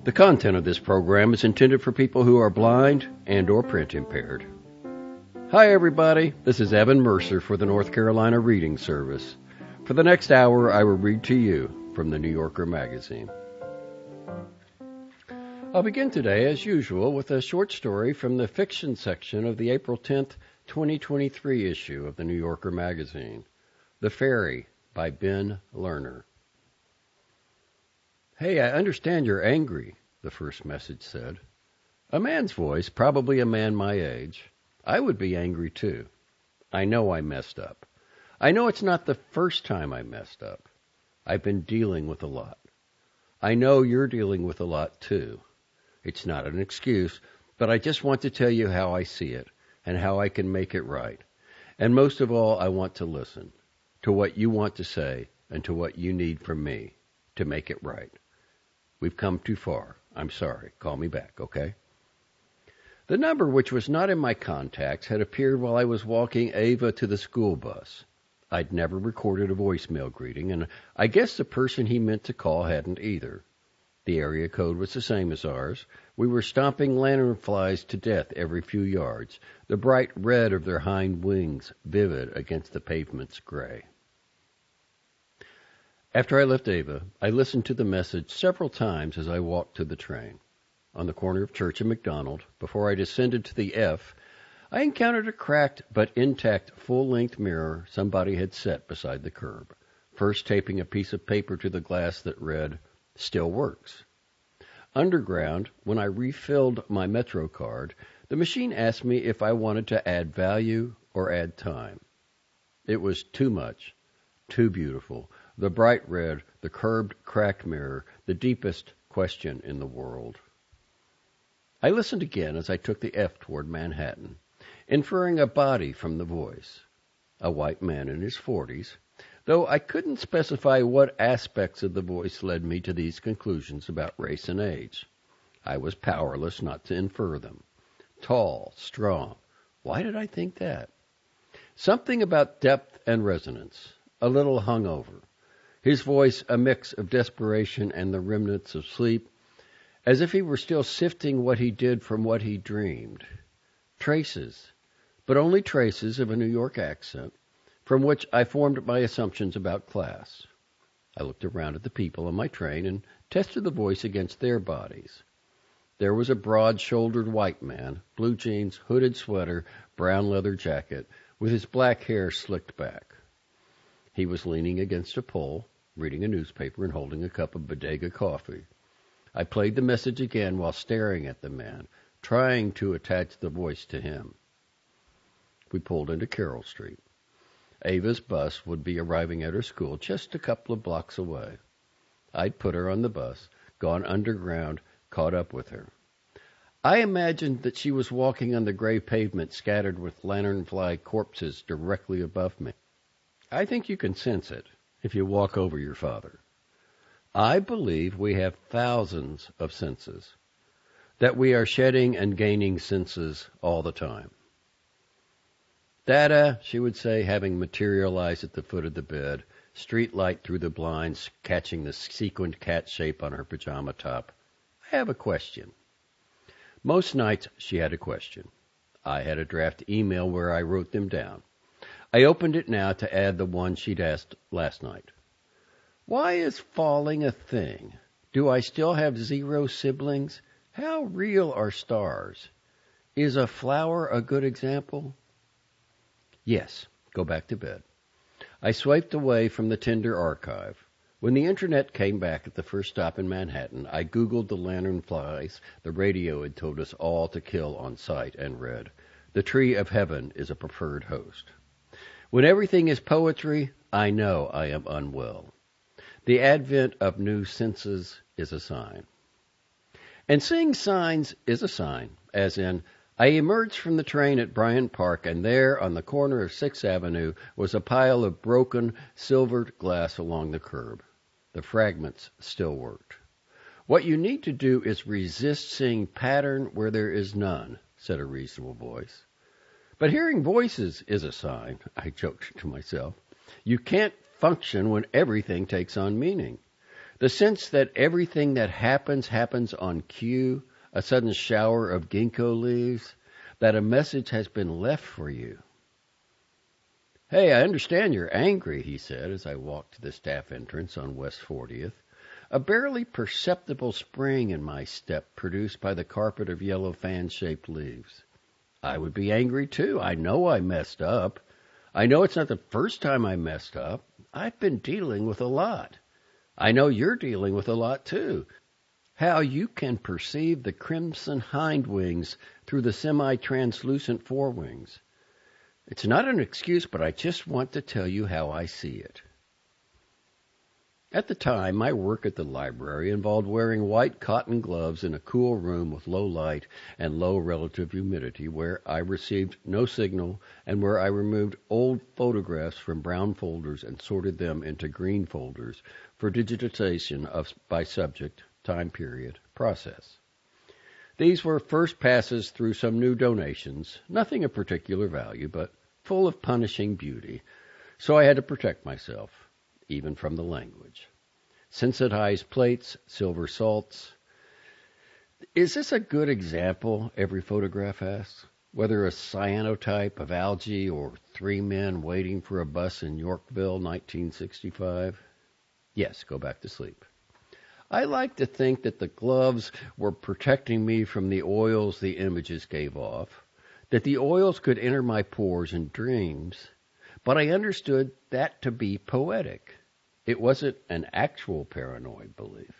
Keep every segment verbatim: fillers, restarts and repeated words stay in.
The content of this program is intended for people who are blind and or print impaired. Hi everybody, this is Evan Mercer for the North Carolina Reading Service. For the next hour, I will read to you from the New Yorker magazine. I'll begin today, as usual, with a short story from the fiction section of the April tenth, twenty twenty-three issue of the New Yorker magazine, The Ferry by Ben Lerner. Hey, I understand you're angry, the first message said. A man's voice, probably a man my age. I would be angry too. I know I messed up. I know it's not the first time I messed up. I've been dealing with a lot. I know you're dealing with a lot too. It's not an excuse, but I just want to tell you how I see it and how I can make it right. And most of all, I want to listen to what you want to say and to what you need from me to make it right. We've come too far. I'm sorry. Call me back, okay? The number, which was not in my contacts, had appeared while I was walking Ava to the school bus. I'd never recorded a voicemail greeting, and I guess the person he meant to call hadn't either. The area code was the same as ours. We were stomping lanternflies to death every few yards, the bright red of their hind wings vivid against the pavement's gray. After I left Ava, I listened to the message several times as I walked to the train. On the corner of Church and McDonald, before I descended to the F, I encountered a cracked but intact full-length mirror somebody had set beside the curb, first taping a piece of paper to the glass that read, "Still works." Underground, when I refilled my Metro card, the machine asked me if I wanted to add value or add time. It was too much, too beautiful. The bright red, the curved, cracked mirror, the deepest question in the world. I listened again as I took the F toward Manhattan, inferring a body from the voice. A white man in his forties, though I couldn't specify what aspects of the voice led me to these conclusions about race and age. I was powerless not to infer them. Tall, strong. Why did I think that? Something about depth and resonance, a little hungover. His voice a mix of desperation and the remnants of sleep, as if he were still sifting what he did from what he dreamed. Traces, but only traces of a New York accent, from which I formed my assumptions about class. I looked around at the people on my train and tested the voice against their bodies. There was a broad-shouldered white man, blue jeans, hooded sweater, brown leather jacket, with his black hair slicked back. He was leaning against a pole, reading a newspaper and holding a cup of bodega coffee. I played the message again while staring at the man, trying to attach the voice to him. We pulled into Carroll Street. Ava's bus would be arriving at her school just a couple of blocks away. I'd put her on the bus, gone underground, caught up with her. I imagined that she was walking on the gray pavement scattered with lanternfly corpses directly above me. I think you can sense it if you walk over your father. I believe we have thousands of senses, that we are shedding and gaining senses all the time. Dada, she would say, having materialized at the foot of the bed, street light through the blinds catching the sequined cat shape on her pajama top. I have a question. Most nights she had a question. I had a draft email where I wrote them down. I opened it now to add the one she'd asked last night. Why is falling a thing? Do I still have zero siblings? How real are stars? Is a flower a good example? Yes, go back to bed. I swiped away from the Tinder archive. When the internet came back at the first stop in Manhattan, I Googled the lanternflies the radio had told us all to kill on sight and read, "The tree of heaven is a preferred host." When everything is poetry, I know I am unwell. The advent of new senses is a sign. And seeing signs is a sign, as in, I emerged from the train at Bryant Park, and there, on the corner of sixth Avenue, was a pile of broken, silvered glass along the curb. The fragments still worked. What you need to do is resist seeing pattern where there is none, said a reasonable voice. But hearing voices is a sign, I joked to myself. You can't function when everything takes on meaning. The sense that everything that happens happens on cue, a sudden shower of ginkgo leaves, that a message has been left for you. "Hey, I understand you're angry," he said as I walked to the staff entrance on West fortieth, a barely perceptible spring in my step produced by the carpet of yellow fan-shaped leaves. I would be angry, too. I know I messed up. I know it's not the first time I messed up. I've been dealing with a lot. I know you're dealing with a lot, too. How you can perceive the crimson hind wings through the semi-translucent forewings. It's not an excuse, but I just want to tell you how I see it. At the time, my work at the library involved wearing white cotton gloves in a cool room with low light and low relative humidity where I received no signal and where I removed old photographs from brown folders and sorted them into green folders for digitization of by subject, time period, process. These were first passes through some new donations, nothing of particular value, but full of punishing beauty, so I had to protect myself, even from the language. Sensitized plates, silver salts. Is this a good example, every photograph asks? Whether a cyanotype of algae or three men waiting for a bus in Yorkville, nineteen sixty-five? Yes, go back to sleep. I like to think that the gloves were protecting me from the oils the images gave off, that the oils could enter my pores in dreams, but I understood that to be poetic. It wasn't an actual paranoid belief.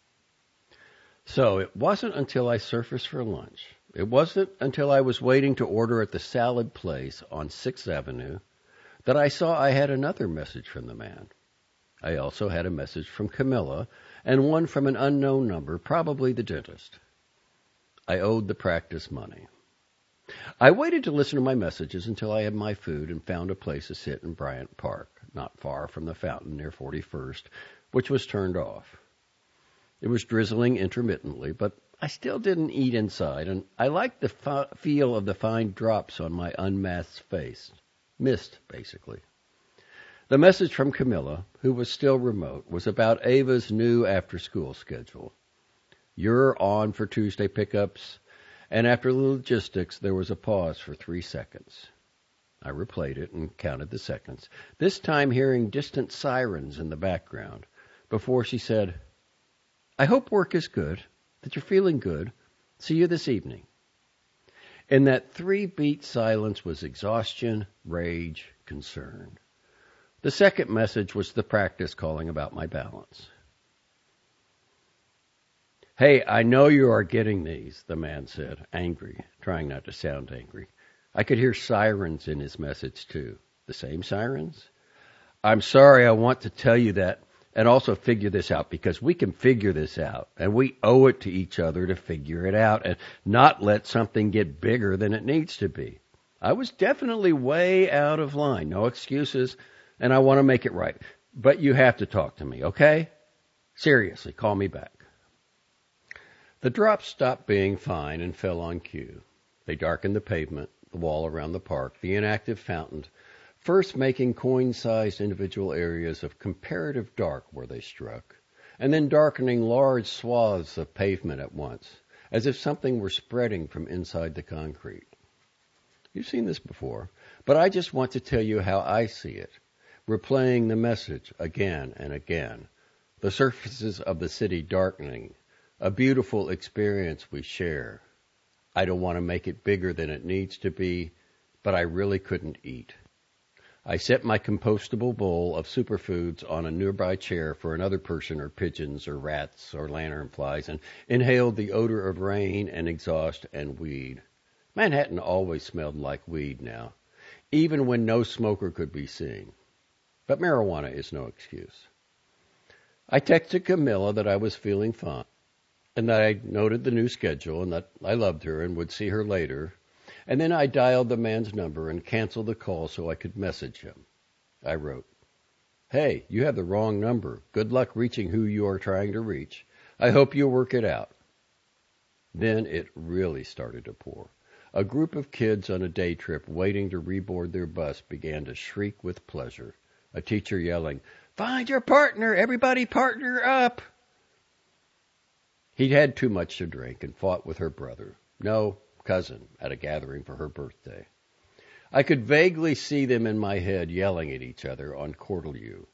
So it wasn't until I surfaced for lunch, it wasn't until I was waiting to order at the salad place on sixth Avenue, that I saw I had another message from the man. I also had a message from Camilla, and one from an unknown number, probably the dentist. I owed the practice money. I waited to listen to my messages until I had my food and found a place to sit in Bryant Park, not far from the fountain near forty-first, which was turned off. It was drizzling intermittently, but I still didn't eat inside, and I liked the fi- feel of the fine drops on my unmasked face. Mist, basically. The message from Camilla, who was still remote, was about Ava's new after-school schedule. You're on for Tuesday pickups, and after the logistics, there was a pause for three seconds. I replayed it and counted the seconds, this time hearing distant sirens in the background, before she said, I hope work is good, that you're feeling good. See you this evening. In that three-beat silence was exhaustion, rage, concern. The second message was the practice calling about my balance. Hey, I know you are getting these, the man said, angry, trying not to sound angry. I could hear sirens in his message, too. The same sirens? I'm sorry, I want to tell you that and also figure this out, because we can figure this out, and we owe it to each other to figure it out and not let something get bigger than it needs to be. I was definitely way out of line, no excuses, and I want to make it right. But you have to talk to me, okay? Seriously, call me back. The drops stopped being fine and fell on cue. They darkened the pavement, the wall around the park, the inactive fountain, first making coin-sized individual areas of comparative dark where they struck, and then darkening large swaths of pavement at once, as if something were spreading from inside the concrete. You've seen this before, but I just want to tell you how I see it, replaying the message again and again, the surfaces of the city darkening, a beautiful experience we share. I don't want to make it bigger than it needs to be, but I really couldn't eat. I set my compostable bowl of superfoods on a nearby chair for another person or pigeons or rats or lanternflies and inhaled the odor of rain and exhaust and weed. Manhattan always smelled like weed now, even when no smoker could be seen. But marijuana is no excuse. I texted Camilla that I was feeling fine, and that I noted the new schedule and that I loved her and would see her later. And then I dialed the man's number and canceled the call so I could message him. I wrote, Hey, you have the wrong number. Good luck reaching who you are trying to reach. I hope you work it out. Then it really started to pour. A group of kids on a day trip waiting to reboard their bus began to shriek with pleasure. A teacher yelling, "Find your partner! Everybody partner up!" He'd had too much to drink and fought with her brother, no, cousin, at a gathering for her birthday. I could vaguely see them in my head yelling at each other on Cortelyou.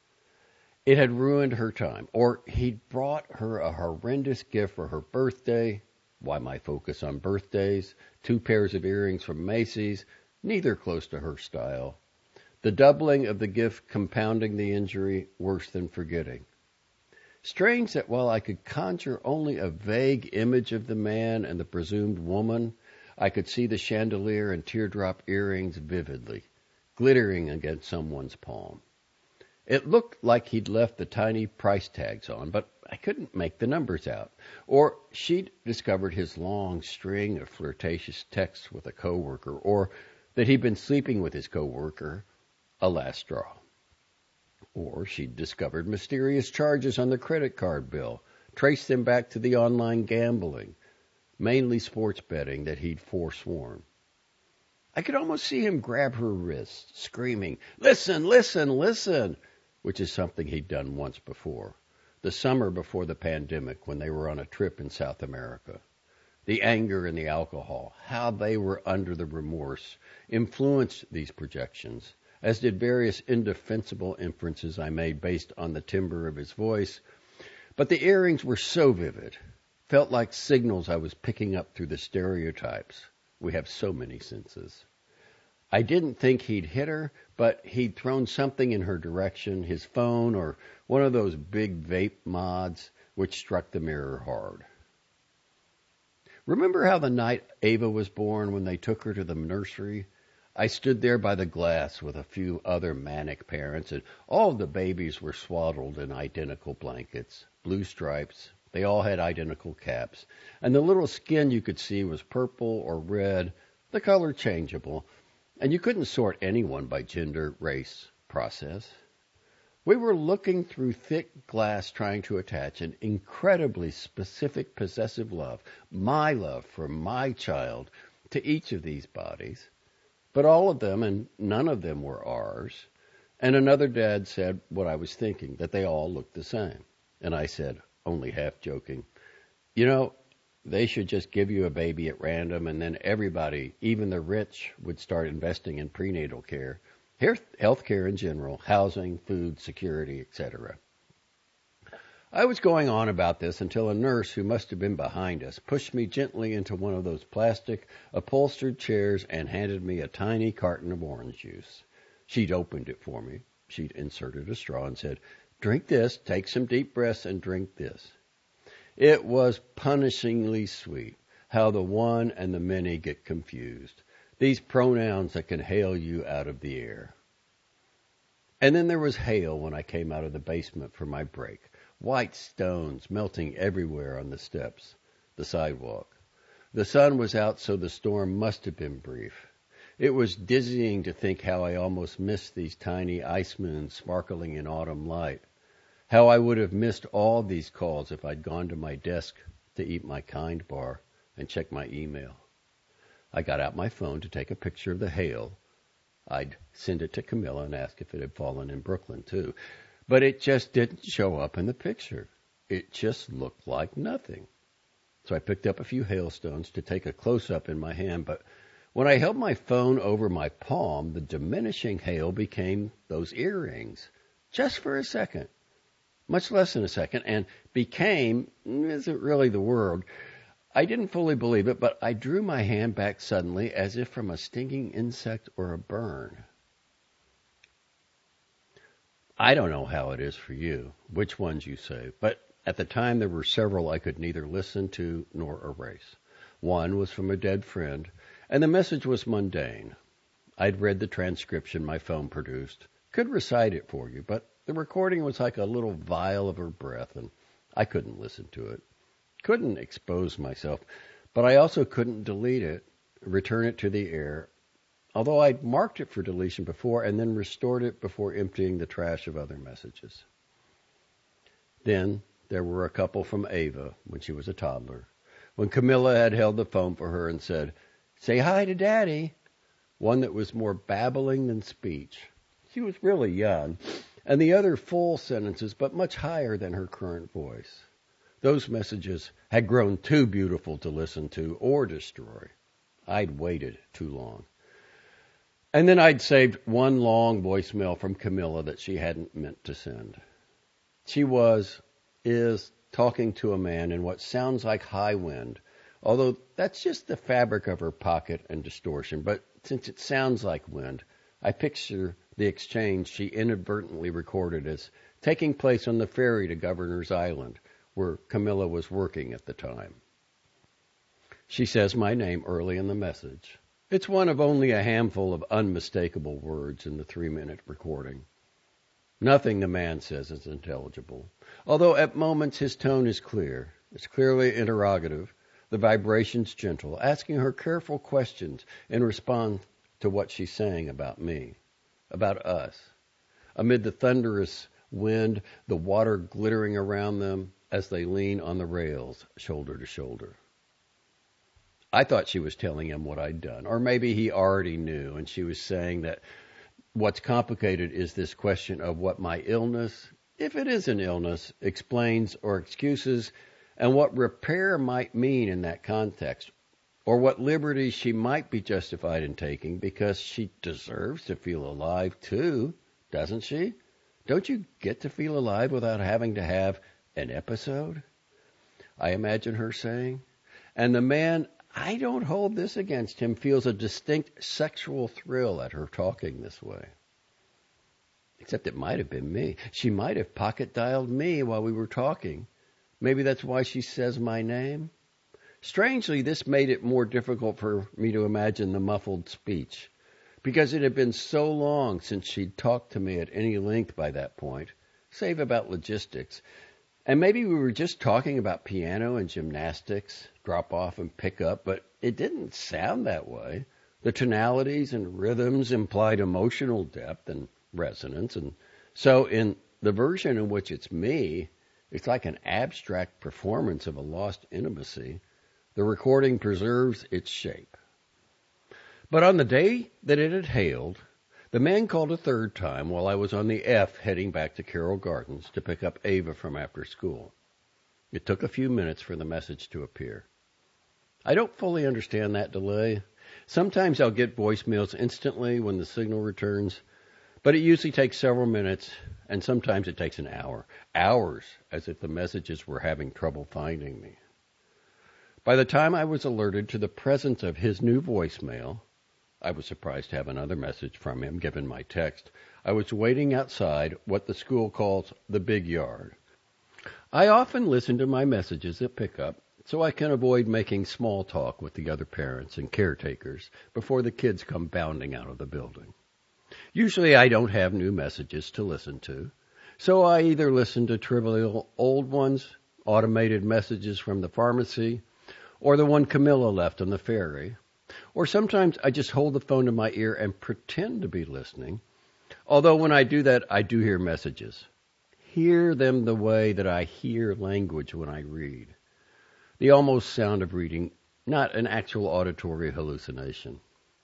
It had ruined her time, or he'd brought her a horrendous gift for her birthday. Why my focus on birthdays? Two pairs of earrings from Macy's, neither close to her style. The doubling of the gift compounding the injury, worse than forgetting. Strange that while I could conjure only a vague image of the man and the presumed woman, I could see the chandelier and teardrop earrings vividly, glittering against someone's palm. It looked like he'd left the tiny price tags on, but I couldn't make the numbers out. Or she'd discovered his long string of flirtatious texts with a coworker, or that he'd been sleeping with his coworker, a last straw. Or she'd discovered mysterious charges on the credit card bill, traced them back to the online gambling, mainly sports betting that he'd forsworn. I could almost see him grab her wrist, screaming, "Listen, listen, listen," which is something he'd done once before, the summer before the pandemic when they were on a trip in South America. The anger and the alcohol, how they were under the remorse, influenced these projections, as did various indefensible inferences I made based on the timbre of his voice. But the earrings were so vivid, felt like signals I was picking up through the stereotypes. We have so many senses. I didn't think he'd hit her, but he'd thrown something in her direction, his phone or one of those big vape mods, which struck the mirror hard. Remember how the night Ava was born when they took her to the nursery? I stood there by the glass with a few other manic parents, and all the babies were swaddled in identical blankets, blue stripes. They all had identical caps, and the little skin you could see was purple or red, the color changeable, and you couldn't sort anyone by gender, race, process. We were looking through thick glass trying to attach an incredibly specific possessive love, my love for my child, to each of these bodies. But all of them, and none of them were ours. And another dad said what I was thinking, that they all looked the same. And I said, only half joking, you know, they should just give you a baby at random, and then everybody, even the rich, would start investing in prenatal care, health care in general, housing, food, security, et cetera. I was going on about this until a nurse who must have been behind us pushed me gently into one of those plastic upholstered chairs and handed me a tiny carton of orange juice. She'd opened it for me. She'd inserted a straw and said, "Drink this, take some deep breaths and drink this." It was punishingly sweet how the one and the many get confused. These pronouns that can hail you out of the air. And then there was hail when I came out of the basement for my break. White stones melting everywhere on the steps, the sidewalk. The sun was out, so the storm must have been brief. It was dizzying to think how I almost missed these tiny ice moons sparkling in autumn light. How I would have missed all these calls if I'd gone to my desk to eat my Kind bar and check my email. I got out my phone to take a picture of the hail. I'd send it to Camilla and ask if it had fallen in Brooklyn, too. But it just didn't show up in the picture. It just looked like nothing. So I picked up a few hailstones to take a close-up in my hand, but when I held my phone over my palm, the diminishing hail became those earrings, just for a second, much less than a second, and became, isn't really the word. I didn't fully believe it, but I drew my hand back suddenly as if from a stinging insect or a burn. I don't know how it is for you, which ones you say, but at the time there were several I could neither listen to nor erase. One was from a dead friend, and the message was mundane. I'd read the transcription my phone produced, could recite it for you, but the recording was like a little vial of her breath, and I couldn't listen to it. Couldn't expose myself, but I also couldn't delete it, return it to the air, although I'd marked it for deletion before and then restored it before emptying the trash of other messages. Then there were a couple from Ava when she was a toddler, when Camilla had held the phone for her and said, "Say hi to Daddy," one that was more babbling than speech, She was really young, and the other full sentences, but much higher than her current voice. Those messages had grown too beautiful to listen to or destroy. I'd waited too long. And then I'd saved one long voicemail from Camilla that she hadn't meant to send. She was, is, talking to a man in what sounds like high wind, although that's just the fabric of her pocket and distortion. But since it sounds like wind, I picture the exchange she inadvertently recorded as taking place on the ferry to Governor's Island, where Camilla was working at the time. She says my name early in the message. It's one of only a handful of unmistakable words in the three-minute recording. Nothing the man says is intelligible, although at moments his tone is clear. It's clearly interrogative, the vibrations gentle, asking her careful questions in response to what she's saying about me, about us. Amid the thunderous wind, the water glittering around them as they lean on the rails, shoulder to shoulder. I thought she was telling him what I'd done, or maybe he already knew, and she was saying that what's complicated is this question of what my illness, if it is an illness, explains or excuses, and what repair might mean in that context, or what liberties she might be justified in taking because she deserves to feel alive too, doesn't she? Don't you get to feel alive without having to have an episode? I imagine her saying. And the man, I don't hold this against him, feels a distinct sexual thrill at her talking this way. Except it might have been me. She might have pocket-dialed me while we were talking. Maybe that's why she says my name. Strangely, this made it more difficult for me to imagine the muffled speech, because it had been so long since she'd talked to me at any length by that point, save about logistics. And maybe we were just talking about piano and gymnastics, drop off and pick up, but it didn't sound that way. The tonalities and rhythms implied emotional depth and resonance, and so in the version in which it's me, it's like an abstract performance of a lost intimacy. The recording preserves its shape. But on the day that it had hailed, the man called a third time while I was on the F heading back to Carroll Gardens to pick up Ava from after school. It took a few minutes for the message to appear. I don't fully understand that delay. Sometimes I'll get voicemails instantly when the signal returns, but it usually takes several minutes, and sometimes it takes an hour. Hours, as if the messages were having trouble finding me. By the time I was alerted to the presence of his new voicemail, I was surprised to have another message from him, given my text. I was waiting outside what the school calls the big yard. I often listen to my messages at pickup so I can avoid making small talk with the other parents and caretakers before the kids come bounding out of the building. Usually I don't have new messages to listen to, so I either listen to trivial old ones, automated messages from the pharmacy, or the one Camilla left on the ferry. Or sometimes I just hold the phone to my ear and pretend to be listening, although when I do that, I do hear messages. Hear them the way that I hear language when I read. The almost sound of reading, not an actual auditory hallucination.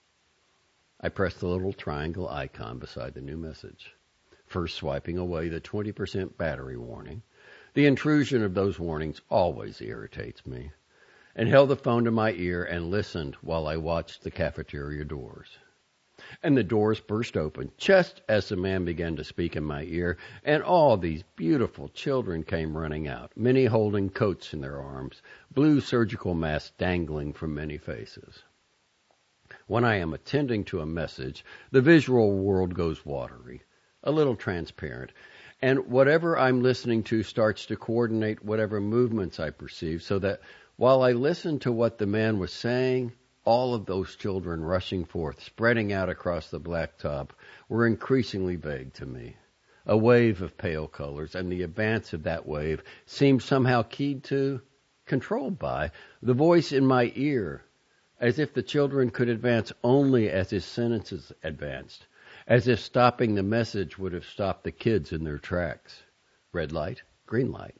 I press the little triangle icon beside the new message, first swiping away the twenty percent battery warning. The intrusion of those warnings always irritates me. And held the phone to my ear and listened while I watched the cafeteria doors. And the doors burst open just as the man began to speak in my ear, and all these beautiful children came running out, many holding coats in their arms, blue surgical masks dangling from many faces. When I am attending to a message, the visual world goes watery, a little transparent, and whatever I'm listening to starts to coordinate whatever movements I perceive, so that while I listened to what the man was saying, all of those children rushing forth, spreading out across the blacktop, were increasingly vague to me. A wave of pale colors, and the advance of that wave seemed somehow keyed to, controlled by, the voice in my ear, as if the children could advance only as his sentences advanced, as if stopping the message would have stopped the kids in their tracks. Red light, green light.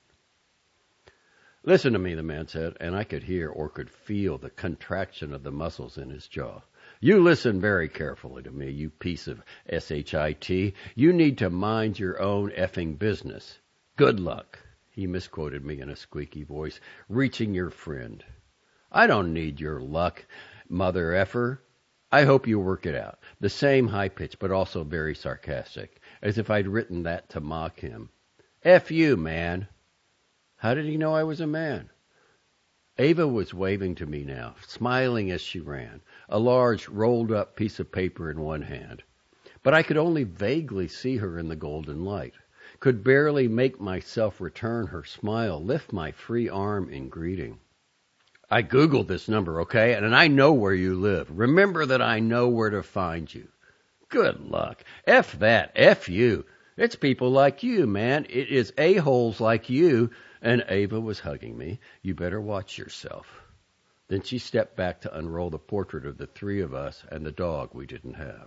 Listen to me, the man said, and I could hear or could feel the contraction of the muscles in his jaw. You listen very carefully to me, you piece of shit. You need to mind your own effing business. Good luck. He misquoted me in a squeaky voice. Reaching your friend. I don't need your luck, mother effer. I hope you work it out. The same high pitch, but also very sarcastic, as if I'd written that to mock him. F you, man. How did he know I was a man? Ava was waving to me now, smiling as she ran, a large rolled-up piece of paper in one hand. But I could only vaguely see her in the golden light, could barely make myself return her smile, lift my free arm in greeting. I Googled this number, okay, and I know where you live. Remember that I know where to find you. Good luck. F that. F you. It's people like you, man. It is a-holes like you. And Ava was hugging me. You better watch yourself. Then she stepped back to unroll the portrait of the three of us and the dog we didn't have.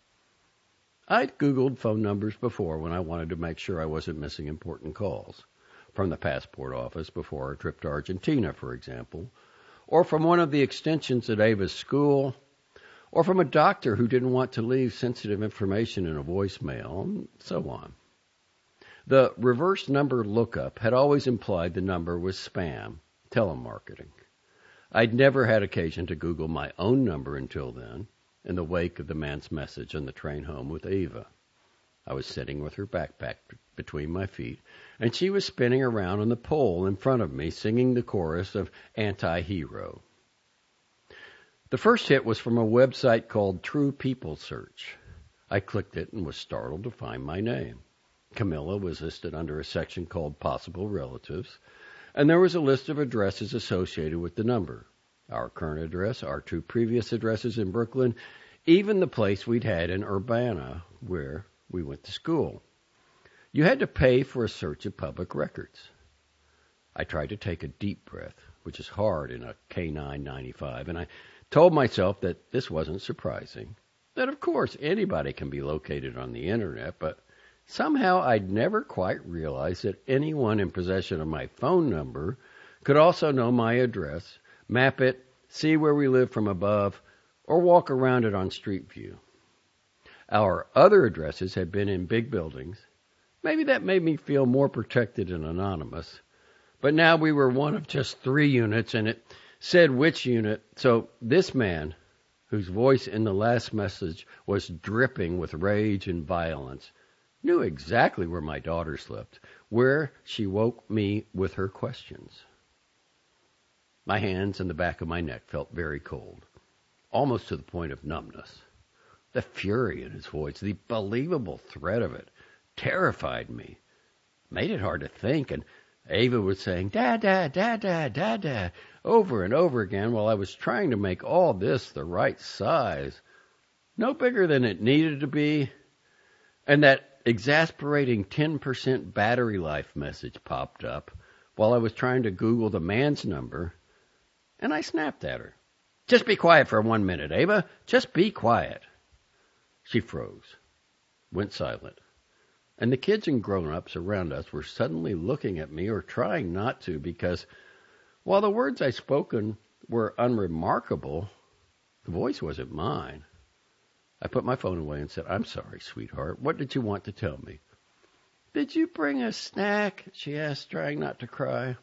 I'd Googled phone numbers before when I wanted to make sure I wasn't missing important calls. From the passport office before our trip to Argentina, for example. Or from one of the extensions at Ava's school. Or from a doctor who didn't want to leave sensitive information in a voicemail, and so on. The reverse number lookup had always implied the number was spam, telemarketing. I'd never had occasion to Google my own number until then, in the wake of the man's message on the train home with Ava. I was sitting with her backpack between my feet, and she was spinning around on the pole in front of me, singing the chorus of Anti-Hero. The first hit was from a website called True People Search. I clicked it and was startled to find my name. Camilla was listed under a section called Possible Relatives, and there was a list of addresses associated with the number. Our current address, our two previous addresses in Brooklyn, even the place we'd had in Urbana, where we went to school. You had to pay for a search of public records. I tried to take a deep breath, which is hard in a K nine ninety-five, and I told myself that this wasn't surprising, that of course anybody can be located on the internet, but somehow I'd never quite realized that anyone in possession of my phone number could also know my address, map it, see where we live from above, or walk around it on Street View. Our other addresses had been in big buildings. Maybe that made me feel more protected and anonymous. But now we were one of just three units, and it said which unit. So this man, whose voice in the last message was dripping with rage and violence, knew exactly where my daughter slept, where she woke me with her questions. My hands and the back of my neck felt very cold, almost to the point of numbness. The fury in his voice, the believable threat of it, terrified me, made it hard to think, and Ava was saying, Dad, Dad, Dad, Dad, Dad, Dad, over and over again while I was trying to make all this the right size. No bigger than it needed to be. And that exasperating ten percent battery life message popped up while I was trying to Google the man's number, and I snapped at her. Just be quiet for one minute, Ava. Just be quiet. She froze, went silent, and the kids and grown-ups around us were suddenly looking at me or trying not to because while the words I spoken were unremarkable, the voice wasn't mine. I put my phone away and said, I'm sorry, sweetheart. What did you want to tell me? Did you bring a snack? She asked, trying not to cry.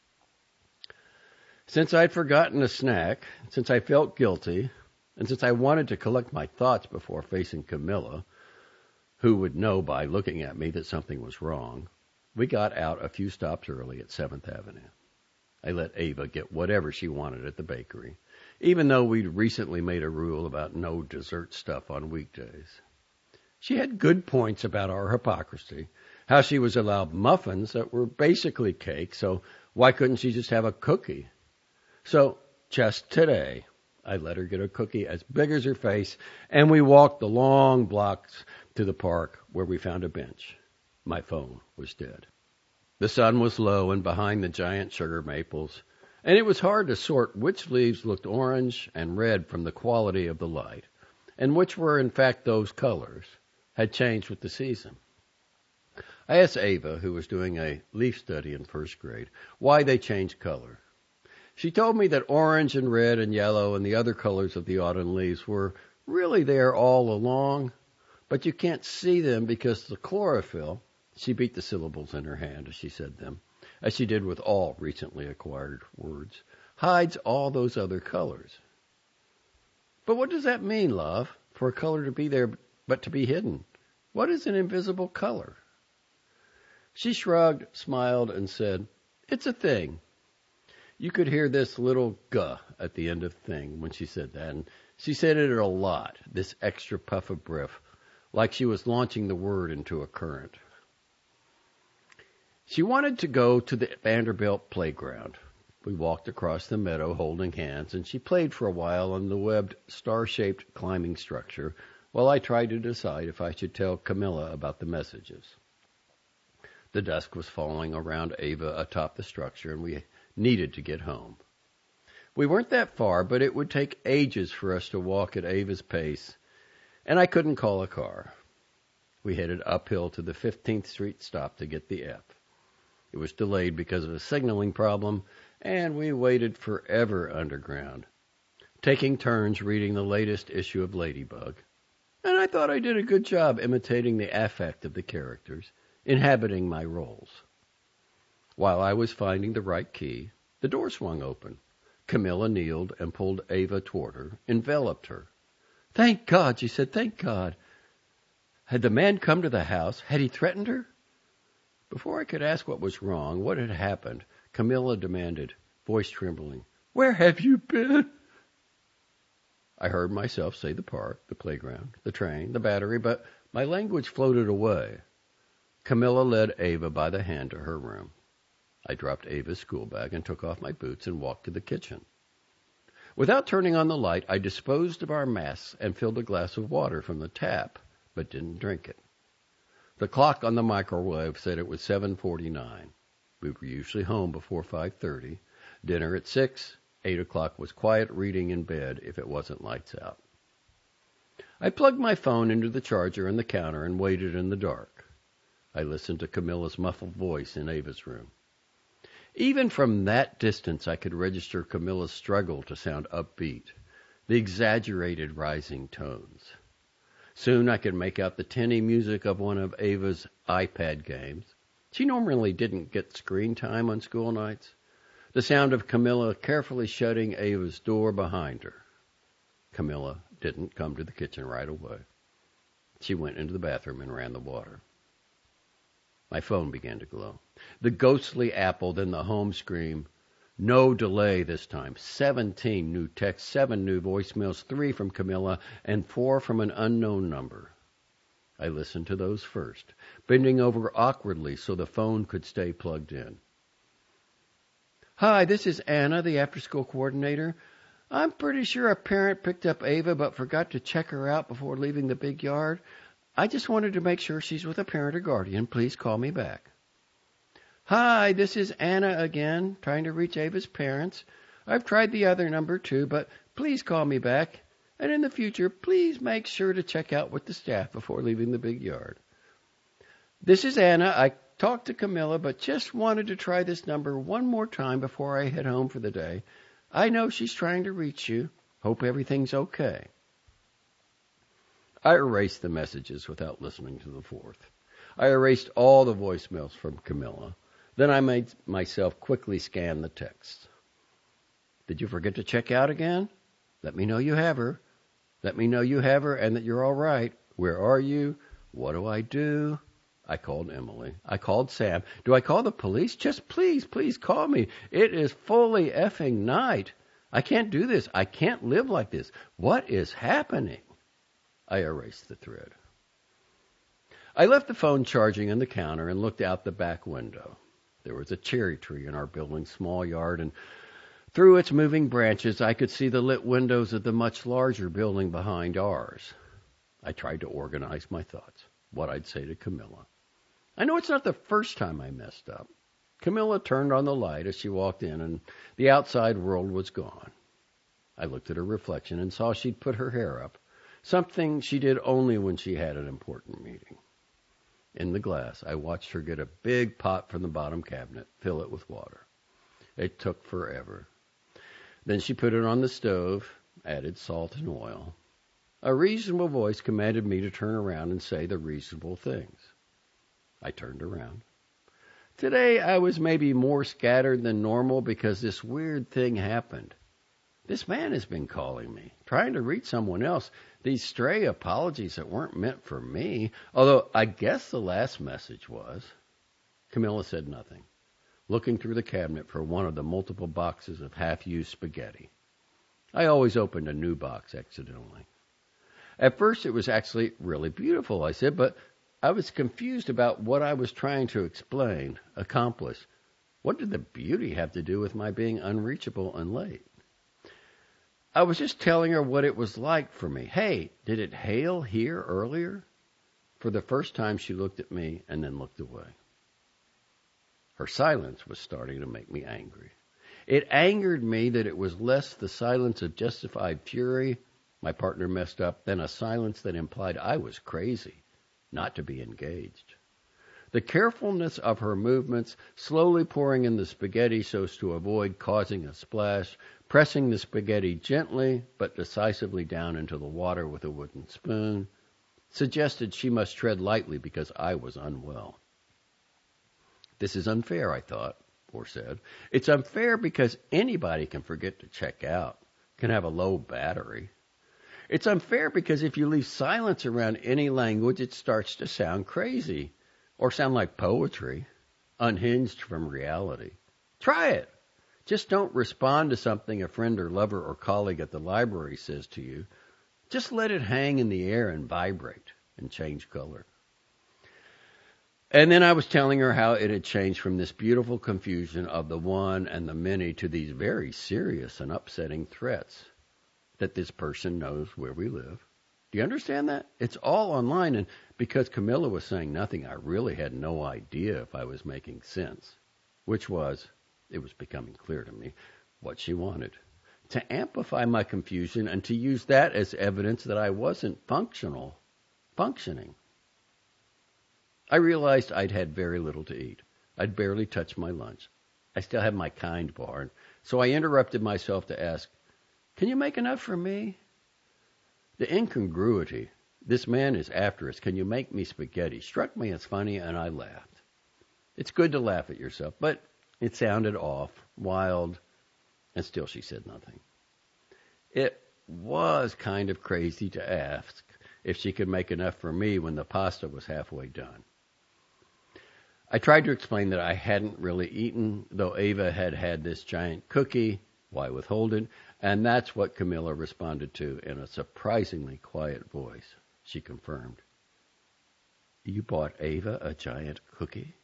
Since I'd forgotten a snack, since I felt guilty, and since I wanted to collect my thoughts before facing Camilla, who would know by looking at me that something was wrong, we got out a few stops early at seventh Avenue. I let Ava get whatever she wanted at the bakery, even though we'd recently made a rule about no dessert stuff on weekdays. She had good points about our hypocrisy, how she was allowed muffins that were basically cake, so why couldn't she just have a cookie? So, just today, I let her get a cookie as big as her face, and we walked the long blocks to the park where we found a bench. My phone was dead. The sun was low and behind the giant sugar maples, and it was hard to sort which leaves looked orange and red from the quality of the light, and which were in fact those colors, had changed with the season. I asked Ava, who was doing a leaf study in first grade, why they changed color. She told me that orange and red and yellow and the other colors of the autumn leaves were really there all along, but you can't see them because the chlorophyll, she beat the syllables in her hand as she said them, as she did with all recently acquired words, hides all those other colors. But what does that mean, love, for a color to be there but to be hidden? What is an invisible color? She shrugged, smiled, and said, it's a thing. You could hear this little guh at the end of thing when she said that, and she said it a lot, this extra puff of breath, like she was launching the word into a current. She wanted to go to the Vanderbilt playground. We walked across the meadow holding hands, and she played for a while on the webbed, star-shaped climbing structure while I tried to decide if I should tell Camilla about the messages. The dusk was falling around Ava atop the structure, and we needed to get home. We weren't that far, but it would take ages for us to walk at Ava's pace, and I couldn't call a car. We headed uphill to the fifteenth Street stop to get the F. It was delayed because of a signaling problem, and we waited forever underground, taking turns reading the latest issue of Ladybug. And I thought I did a good job imitating the affect of the characters, inhabiting my roles. While I was finding the right key, the door swung open. Camilla kneeled and pulled Ava toward her, enveloped her. Thank God, she said, thank God. Had the man come to the house? Had he threatened her? Before I could ask what was wrong, what had happened, Camilla demanded, voice trembling, where have you been? I heard myself say the park, the playground, the train, the battery, but my language floated away. Camilla led Ava by the hand to her room. I dropped Ava's school bag and took off my boots and walked to the kitchen. Without turning on the light, I disposed of our masks and filled a glass of water from the tap, but didn't drink it. The clock on the microwave said it was seven forty-nine. We were usually home before five thirty. Dinner at six. Eight o'clock was quiet reading in bed if it wasn't lights out. I plugged my phone into the charger on the counter and waited in the dark. I listened to Camilla's muffled voice in Ava's room. Even from that distance, I could register Camilla's struggle to sound upbeat, the exaggerated rising tones. Soon I could make out the tinny music of one of Ava's iPad games. She normally didn't get screen time on school nights. The sound of Camilla carefully shutting Ava's door behind her. Camilla didn't come to the kitchen right away. She went into the bathroom and ran the water. My phone began to glow. The ghostly apple, then the home screen. No delay this time. Seventeen new texts, seven new voicemails, three from Camilla, and four from an unknown number. I listened to those first, bending over awkwardly so the phone could stay plugged in. Hi, this is Anna, the after-school coordinator. I'm pretty sure a parent picked up Ava but forgot to check her out before leaving the big yard. I just wanted to make sure she's with a parent or guardian. Please call me back. Hi, this is Anna again, trying to reach Ava's parents. I've tried the other number too, but please call me back. And in the future, please make sure to check out with the staff before leaving the big yard. This is Anna. I talked to Camilla, but just wanted to try this number one more time before I head home for the day. I know she's trying to reach you. Hope everything's okay. I erased the messages without listening to the fourth. I erased all the voicemails from Camilla. Then I made myself quickly scan the texts. Did you forget to check out again? Let me know you have her. Let me know you have her and that you're all right. Where are you? What do I do? I called Emily. I called Sam. Do I call the police? Just please, please call me. It is fully effing night. I can't do this. I can't live like this. What is happening? I erased the thread. I left the phone charging on the counter and looked out the back window. There was a cherry tree in our building's small yard, and through its moving branches I could see the lit windows of the much larger building behind ours. I tried to organize my thoughts, what I'd say to Camilla. I know it's not the first time I messed up. Camilla turned on the light as she walked in, and the outside world was gone. I looked at her reflection and saw she'd put her hair up, something she did only when she had an important meeting. In the glass, I watched her get a big pot from the bottom cabinet, fill it with water. It took forever. Then she put it on the stove, added salt and oil. A reasonable voice commanded me to turn around and say the reasonable things. I turned around. Today I was maybe more scattered than normal because this weird thing happened. This man has been calling me, trying to reach someone else. These stray apologies that weren't meant for me, although I guess the last message was. Camilla said nothing, looking through the cabinet for one of the multiple boxes of half-used spaghetti. I always opened a new box accidentally. At first it was actually really beautiful, I said, but I was confused about what I was trying to explain, accomplish. What did the beauty have to do with my being unreachable and late? I was just telling her what it was like for me. Hey, did it hail here earlier? For the first time she looked at me and then looked away. Her silence was starting to make me angry. It angered me that it was less the silence of justified fury, my partner messed up, than a silence that implied I was crazy, not to be engaged. The carefulness of her movements, slowly pouring in the spaghetti so as to avoid causing a splash, pressing the spaghetti gently but decisively down into the water with a wooden spoon, suggested she must tread lightly because I was unwell. This is unfair, I thought, or said. It's unfair because anybody can forget to check out, can have a low battery. It's unfair because if you leave silence around any language, it starts to sound crazy or sound like poetry, unhinged from reality. Try it. Just don't respond to something a friend or lover or colleague at the library says to you. Just let it hang in the air and vibrate and change color. And then I was telling her how it had changed from this beautiful confusion of the one and the many to these very serious and upsetting threats. That this person knows where we live. Do you understand that? It's all online, and because Camilla was saying nothing, I really had no idea if I was making sense, which was, it was becoming clear to me, what she wanted. To amplify my confusion and to use that as evidence that I wasn't functional, functioning. I realized I'd had very little to eat. I'd barely touched my lunch. I still had my kind bar, so I interrupted myself to ask, can you make enough for me? The incongruity, this man is after us, can you make me spaghetti, struck me as funny, and I laughed. It's good to laugh at yourself, but it sounded off, wild, and still she said nothing. It was kind of crazy to ask if she could make enough for me when the pasta was halfway done. I tried to explain that I hadn't really eaten, though Ava had had this giant cookie. Why withhold it? And that's what Camilla responded to in a surprisingly quiet voice. She confirmed. You bought Ava a giant cookie?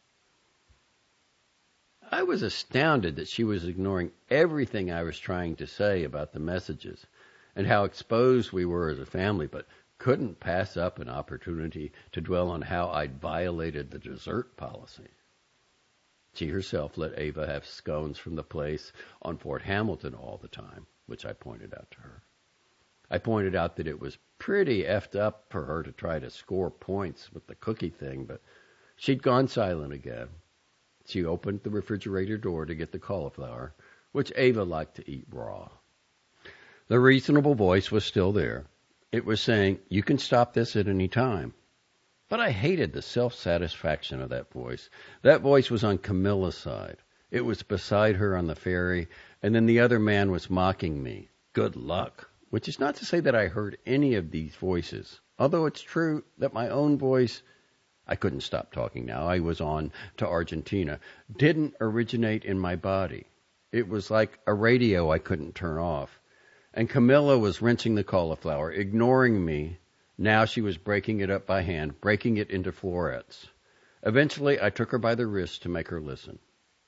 I was astounded that she was ignoring everything I was trying to say about the messages and how exposed we were as a family, but couldn't pass up an opportunity to dwell on how I'd violated the dessert policy. She herself let Ava have scones from the place on Fort Hamilton all the time, which I pointed out to her. I pointed out that it was pretty effed up for her to try to score points with the cookie thing, but she'd gone silent again. She opened the refrigerator door to get the cauliflower, which Ava liked to eat raw. The reasonable voice was still there. It was saying, you can stop this at any time. But I hated the self-satisfaction of that voice. That voice was on Camilla's side. It was beside her on the ferry, and then the other man was mocking me. Good luck. Which is not to say that I heard any of these voices, although it's true that my own voice, I couldn't stop talking now, I was on to Argentina, didn't originate in my body. It was like a radio I couldn't turn off. And Camilla was rinsing the cauliflower, ignoring me. Now she was breaking it up by hand, breaking it into florets. Eventually, I took her by the wrist to make her listen.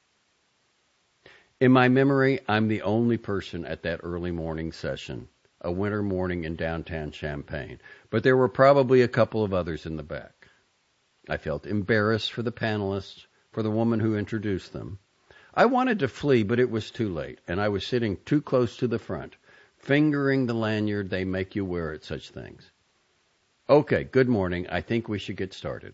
In my memory, I'm the only person at that early morning session, a winter morning in downtown Champaign, but there were probably a couple of others in the back. I felt embarrassed for the panelists, for the woman who introduced them. I wanted to flee, but it was too late, and I was sitting too close to the front, fingering the lanyard they make you wear at such things. Okay, good morning. I think we should get started.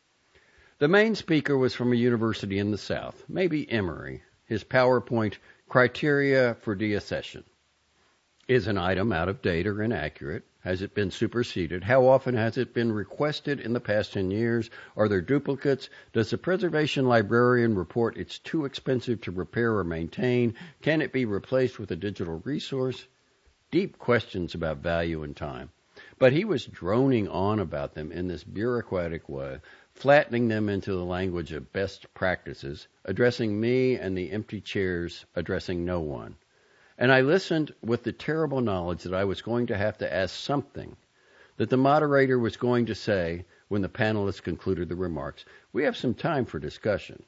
The main speaker was from a university in the South, maybe Emory. His PowerPoint Criteria for deaccession. Is an item out of date or inaccurate? Has it been superseded? How often has it been requested in the past ten years? Are there duplicates? Does the preservation librarian report it's too expensive to repair or maintain? Can it be replaced with a digital resource? Deep questions about value and time. But he was droning on about them in this bureaucratic way, flattening them into the language of best practices, addressing me and the empty chairs, addressing no one. And I listened with the terrible knowledge that I was going to have to ask something, that the moderator was going to say when the panelists concluded the remarks. We have some time for discussion.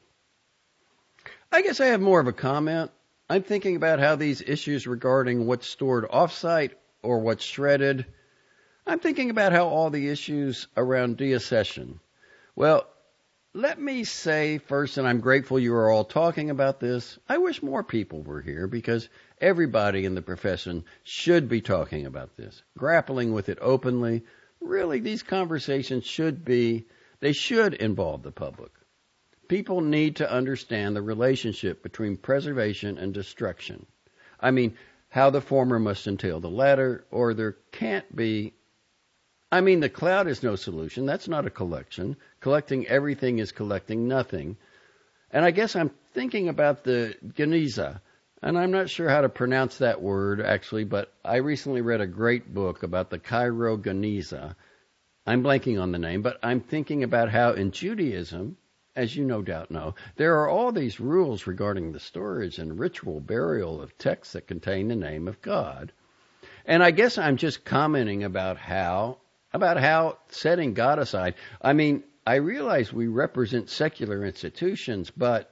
I guess I have more of a comment. I'm thinking about how these issues regarding what's stored offsite or what's shredded, I'm thinking about how all the issues around deaccession. Well, let me say first, and I'm grateful you are all talking about this, I wish more people were here because everybody in the profession should be talking about this, grappling with it openly. Really, these conversations should be, they should involve the public. People need to understand the relationship between preservation and destruction. I mean, how the former must entail the latter, or there can't be. I mean, the cloud is no solution. That's not a collection. Collecting everything is collecting nothing. And I guess I'm thinking about the Geniza, and I'm not sure how to pronounce that word, actually, but I recently read a great book about the Cairo Geniza. I'm blanking on the name, but I'm thinking about how in Judaism, as you no doubt know, there are all these rules regarding the storage and ritual burial of texts that contain the name of God. And I guess I'm just commenting about how about how setting God aside. I mean, I realize we represent secular institutions, but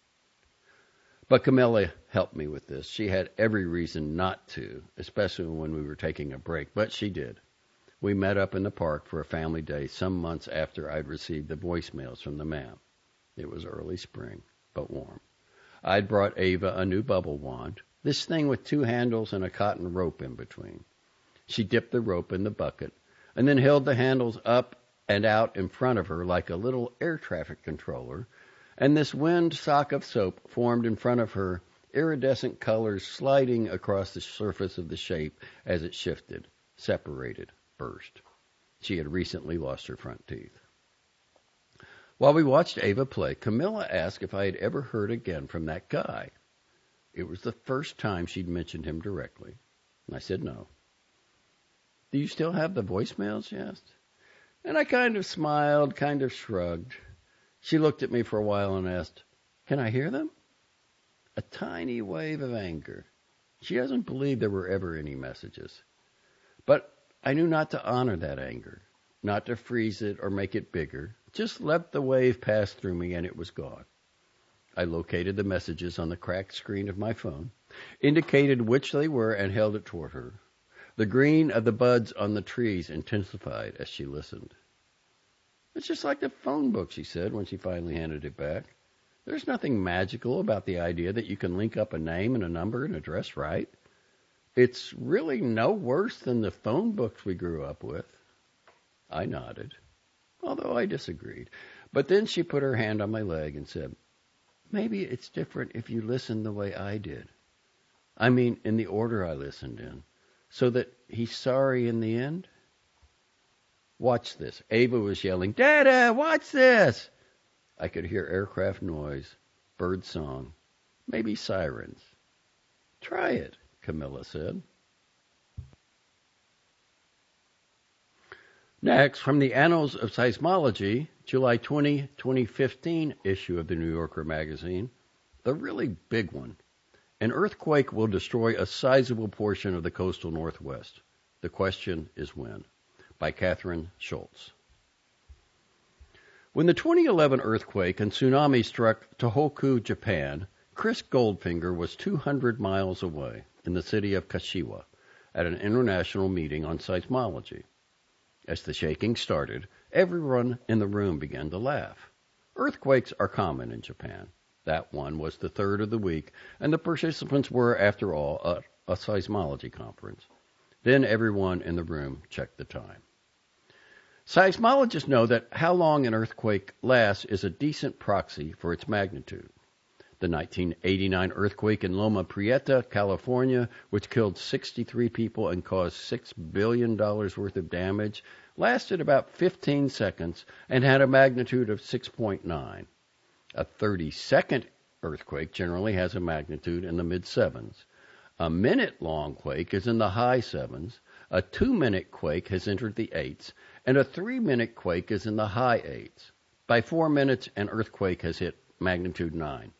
but Camilla helped me with this. She had every reason not to, especially when we were taking a break, but she did. We met up in the park for a family day some months after I'd received the voicemails from the man. It was early spring, but warm. I'd brought Ava a new bubble wand, this thing with two handles and a cotton rope in between. She dipped the rope in the bucket and then held the handles up and out in front of her like a little air traffic controller, and this wind sock of soap formed in front of her, iridescent colors sliding across the surface of the shape as it shifted, separated, burst. She had recently lost her front teeth. While we watched Ava play, Camilla asked if I had ever heard again from that guy. It was the first time she'd mentioned him directly, and I said no. Do you still have the voicemails, she asked. And I kind of smiled, kind of shrugged. She looked at me for a while and asked, can I hear them? A tiny wave of anger. She doesn't believe there were ever any messages. But I knew not to honor that anger, not to freeze it or make it bigger. Just let the wave pass through me and it was gone. I located the messages on the cracked screen of my phone, indicated which they were, and held it toward her. The green of the buds on the trees intensified as she listened. It's just like the phone book, she said when she finally handed it back. There's nothing magical about the idea that you can link up a name and a number and address right. It's really no worse than the phone books we grew up with. I nodded, although I disagreed. But then she put her hand on my leg and said, maybe it's different if you listen the way I did. I mean, in the order I listened in. So that he's sorry in the end? Watch this. Ava was yelling, Dada, watch this! I could hear aircraft noise, bird song, maybe sirens. Try it, Camilla said. Next, from the Annals of Seismology, July twentieth, twenty fifteen issue of the New Yorker magazine, the really big one. An earthquake will destroy a sizable portion of the coastal Northwest. The question is when. By Catherine Schultz. When the twenty eleven earthquake and tsunami struck Tohoku, Japan, Chris Goldfinger was two hundred miles away in the city of Kashiwa at an international meeting on seismology. As the shaking started, everyone in the room began to laugh. Earthquakes are common in Japan. That one was the third of the week, and the participants were, after all, a, a seismology conference. Then everyone in the room checked the time. Seismologists know that how long an earthquake lasts is a decent proxy for its magnitude. The nineteen eighty-nine earthquake in Loma Prieta, California, which killed sixty-three people and caused six billion dollars worth of damage, lasted about fifteen seconds and had a magnitude of six point nine. A thirty-second earthquake generally has a magnitude in the mid-sevens. A minute-long quake is in the high sevens. A two-minute quake has entered the eights, and a three-minute quake is in the high eights. By four minutes, an earthquake has hit magnitude nine.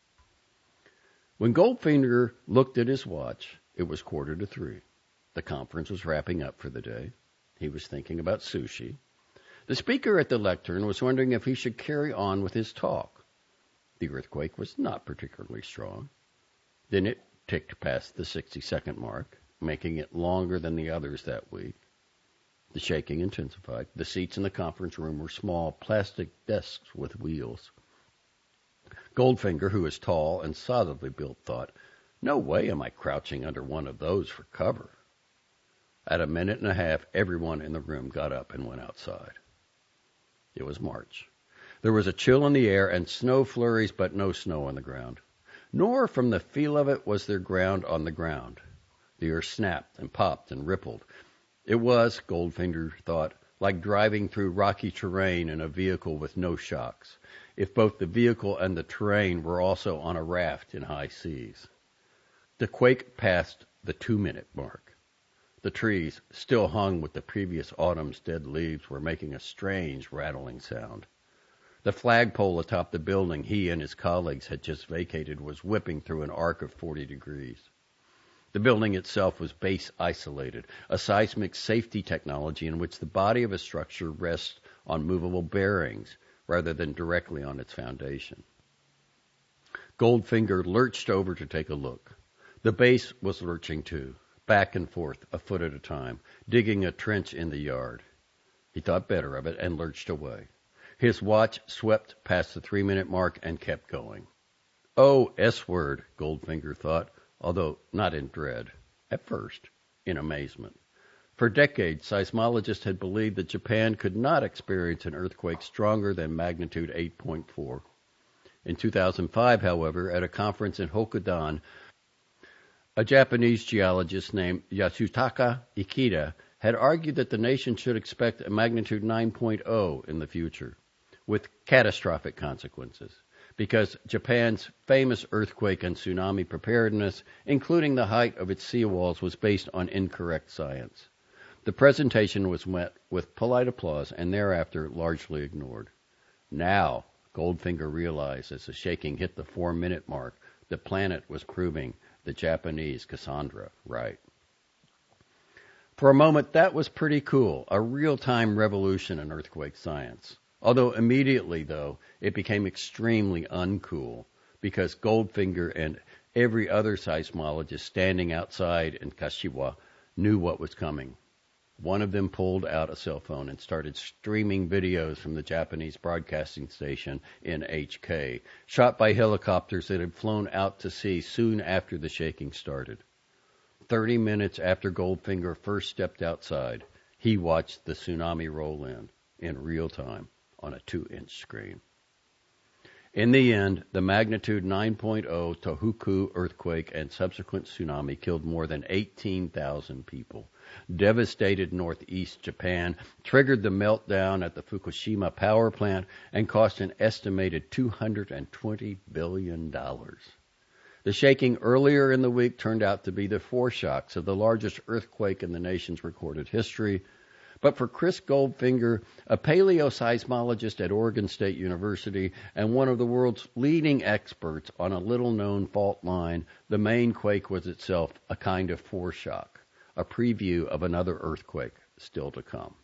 When Goldfinger looked at his watch, it was quarter to three. The conference was wrapping up for the day. He was thinking about sushi. The speaker at the lectern was wondering if he should carry on with his talk. The earthquake was not particularly strong. Then it ticked past the sixty-second mark, making it longer than the others that week. The shaking intensified. The seats in the conference room were small plastic desks with wheels. Goldfinger, who was tall and solidly built, thought, "No way am I crouching under one of those for cover." At a minute and a half, everyone in the room got up and went outside. It was March. There was a chill in the air and snow flurries, but no snow on the ground. Nor, from the feel of it, was there ground on the ground. The earth snapped and popped and rippled. It was, Goldfinger thought, like driving through rocky terrain in a vehicle with no shocks, if both the vehicle and the terrain were also on a raft in high seas. The quake passed the two-minute mark. The trees, still hung with the previous autumn's dead leaves, were making a strange rattling sound. The flagpole atop the building he and his colleagues had just vacated was whipping through an arc of forty degrees. The building itself was base isolated, a seismic safety technology in which the body of a structure rests on movable bearings rather than directly on its foundation. Goldfinger lurched over to take a look. The base was lurching too, back and forth, a foot at a time, digging a trench in the yard. He thought better of it and lurched away. His watch swept past the three-minute mark and kept going. Oh, S-word, Goldfinger thought, although not in dread. At first, in amazement. For decades, seismologists had believed that Japan could not experience an earthquake stronger than magnitude eight point four. In two thousand five, however, at a conference in Hokudan, a Japanese geologist named Yasutaka Ikeda had argued that the nation should expect a magnitude nine point oh in the future, with catastrophic consequences, because Japan's famous earthquake and tsunami preparedness, including the height of its seawalls, was based on incorrect science. The presentation was met with polite applause and thereafter largely ignored. Now, Goldfinger realized as the shaking hit the four-minute mark, the planet was proving the Japanese Cassandra right. For a moment, that was pretty cool, a real-time revolution in earthquake science. Although immediately, though, it became extremely uncool because Goldfinger and every other seismologist standing outside in Kashiwa knew what was coming. One of them pulled out a cell phone and started streaming videos from the Japanese broadcasting station N H K, shot by helicopters that had flown out to sea soon after the shaking started. Thirty minutes after Goldfinger first stepped outside, he watched the tsunami roll in, in real time, on a two-inch screen. In the end, the magnitude nine point oh Tohoku earthquake and subsequent tsunami killed more than eighteen thousand people, devastated northeast Japan, triggered the meltdown at the Fukushima power plant, and cost an estimated two hundred twenty billion dollars. The shaking earlier in the week turned out to be the foreshocks of the largest earthquake in the nation's recorded history. But for Chris Goldfinger, a paleoseismologist at Oregon State University and one of the world's leading experts on a little-known fault line, the main quake was itself a kind of foreshock, a preview of another earthquake still to come.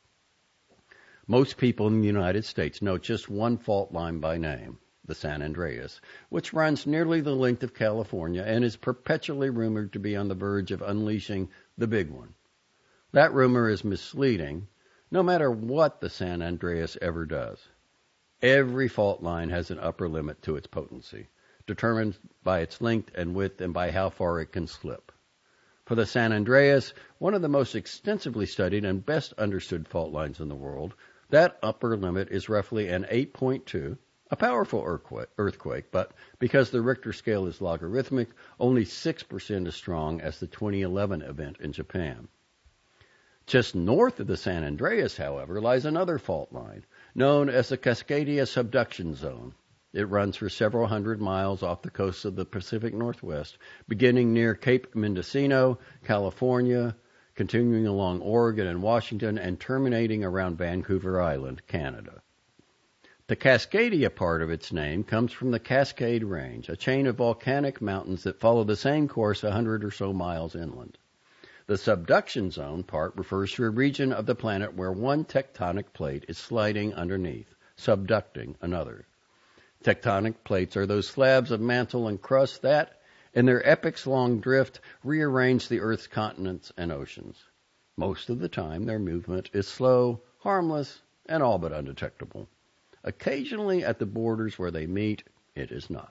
Most people in the United States know just one fault line by name, the San Andreas, which runs nearly the length of California and is perpetually rumored to be on the verge of unleashing the big one. That rumor is misleading, no matter what the San Andreas ever does. Every fault line has an upper limit to its potency, determined by its length and width and by how far it can slip. For the San Andreas, one of the most extensively studied and best understood fault lines in the world, that upper limit is roughly an eight point two, A powerful earthquake, earthquake, but because the Richter scale is logarithmic, only six percent as strong as the twenty eleven event in Japan. Just north of the San Andreas, however, lies another fault line, known as the Cascadia Subduction Zone. It runs for several hundred miles off the coast of the Pacific Northwest, beginning near Cape Mendocino, California, continuing along Oregon and Washington, and terminating around Vancouver Island, Canada. The Cascadia part of its name comes from the Cascade Range, a chain of volcanic mountains that follow the same course a hundred or so miles inland. The subduction zone part refers to a region of the planet where one tectonic plate is sliding underneath, subducting another. Tectonic plates are those slabs of mantle and crust that, in their epochs-long drift, rearrange the Earth's continents and oceans. Most of the time, their movement is slow, harmless, and all but undetectable. Occasionally, at the borders where they meet, it is not.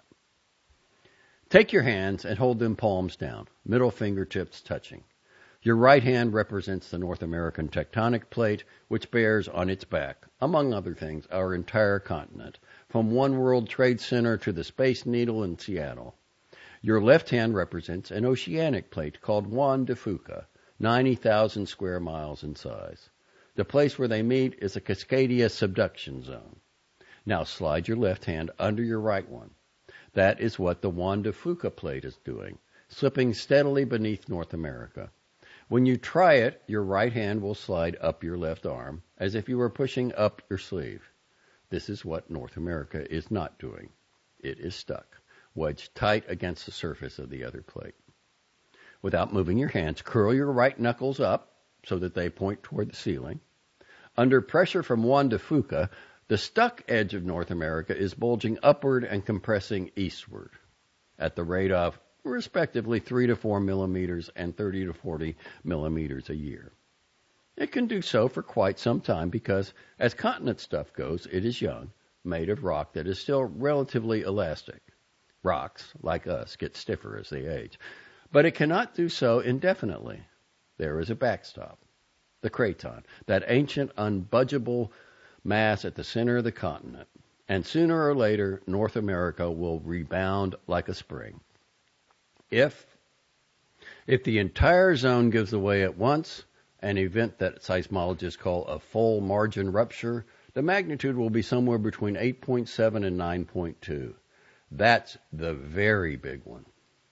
Take your hands and hold them palms down, middle fingertips touching. Your right hand represents the North American tectonic plate, which bears on its back, among other things, our entire continent, from One World Trade Center to the Space Needle in Seattle. Your left hand represents an oceanic plate called Juan de Fuca, ninety thousand square miles in size. The place where they meet is the Cascadia Subduction Zone. Now slide your left hand under your right one. That is what the Juan de Fuca plate is doing, slipping steadily beneath North America. When you try it, your right hand will slide up your left arm, as if you were pushing up your sleeve. This is what North America is not doing. It is stuck, wedged tight against the surface of the other plate. Without moving your hands, curl your right knuckles up so that they point toward the ceiling. Under pressure from Juan de Fuca, the stuck edge of North America is bulging upward and compressing eastward at the rate of, respectively, three to four millimeters and thirty to forty millimeters a year. It can do so for quite some time because, as continent stuff goes, it is young, made of rock that is still relatively elastic. Rocks, like us, get stiffer as they age. But it cannot do so indefinitely. There is a backstop, the craton, that ancient, unbudgeable mass at the center of the continent. And sooner or later, North America will rebound like a spring. If, if the entire zone gives away at once, an event that seismologists call a full margin rupture, the magnitude will be somewhere between eight point seven and nine point two. That's the very big one.